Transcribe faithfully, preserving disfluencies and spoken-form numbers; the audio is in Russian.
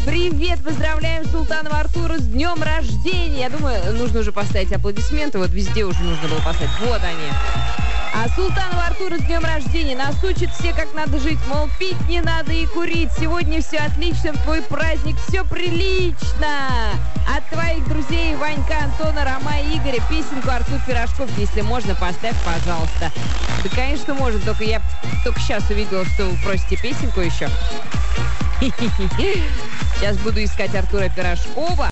Привет, поздравляем Султанова Артура с днем рождения. Я думаю, нужно уже поставить аплодисменты. Вот везде уже нужно было поставить. Вот они. А Султанова Артура с днем рождения нас учит все, как надо жить. Мол, пить не надо и курить. Сегодня все отлично, в твой праздник все прилично. От твоих друзей Ванька, Антона, Рома и Игоря песенку Артур Пирожков. Если можно, поставь, пожалуйста. Да, конечно, можно. Только я только сейчас увидела, что вы просите песенку еще. Сейчас буду искать Артура Пирожкова.